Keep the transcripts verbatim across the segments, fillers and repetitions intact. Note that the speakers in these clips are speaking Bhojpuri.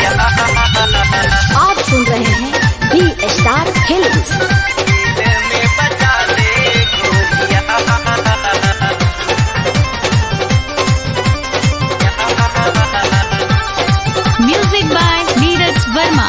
आप सुन रहे हैं B Star Films. Music by Neeraj Verma.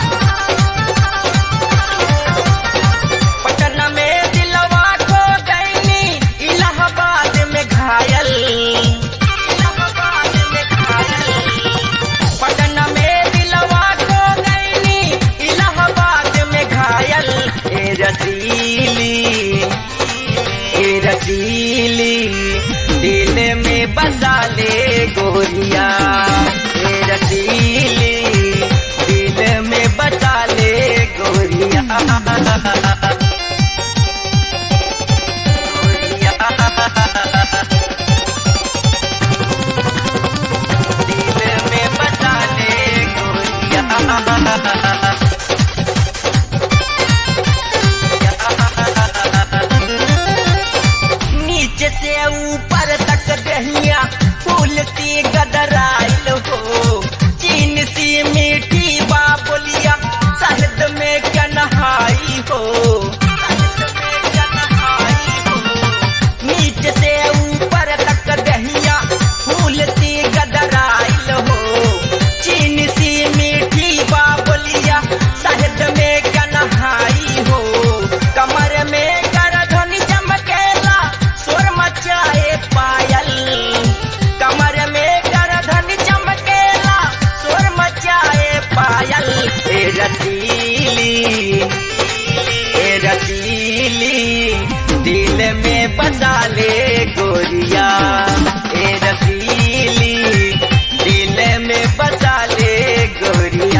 Patna में दिलवा खो गईनी, इलाहाबाद में घायल। इलाहाबाद में घायल। पटना में दिलवा खो गईनी, इलाहाबाद में घायल। ए रसीली ए रसीली दिल में बसा ले गोरिया। ए रसीली दिल में बसा ले गोरिया। दिल में बसा ले गोरिया। नीचे से ऊपर तक दहिया फूल सी गदराइल हो। चीन सी मीठी बाबुलिया शहद में क्या नहाई हो। शहद में क्या नहाई हो। नीचे से ऊपर तक दहिया फूल सी गदराइल हो। चीन सी मीठी बाबुलिया शहद में क्या नहाई हो। कमर में करधनी चमकेला सुर मचाए पायल। कमर में करधनी चमकेला सुर मचाए पायल। ए रसीली ए रसीली दिल में बसा ले गोरिया। ए रसीली दिल में बसा ले गोरिया।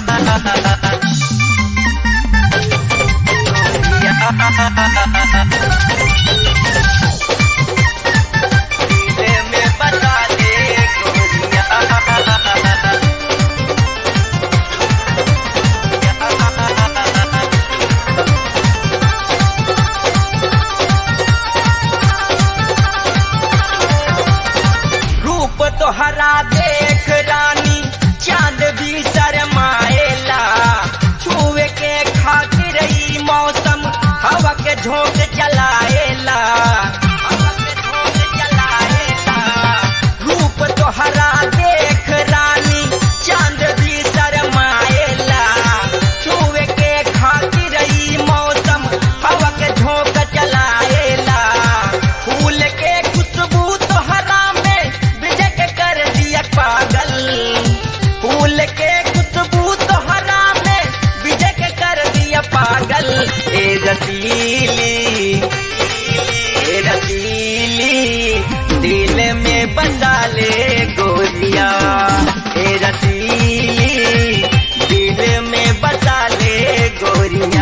दिल में बसा ले गोरिया। रूप तोहरा देख रानी चांद भी शरमाएला। छुए के खातिर ई मौसम हवा के झोंक चलाएला। हवा के झोंक चलाएला। रूप तोहरा देख रानी चांद भी शरमाएला। छुए के खातिर ई मौसम हवा के झोंक चलाएला। फूल के खुशबू तोहरा में विजय के कर दिया पागल। फूल के खुशबू तोहरा में विजय के कर दिया पागल। ए रसीली ए रसीली दिल में बसा ले गोरिया। ए रसीली दिल में बसा ले गोरिया।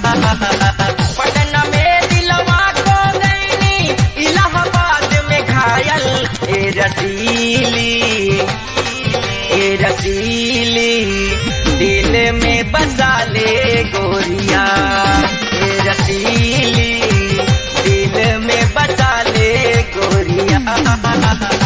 पटना में दिलवा खो गईनी, इलाहाबाद में घायल। ए रसीली ए रसीली दिल में बसा ले गोरिया। ए रसीली दिल में बसा ले गोरिया।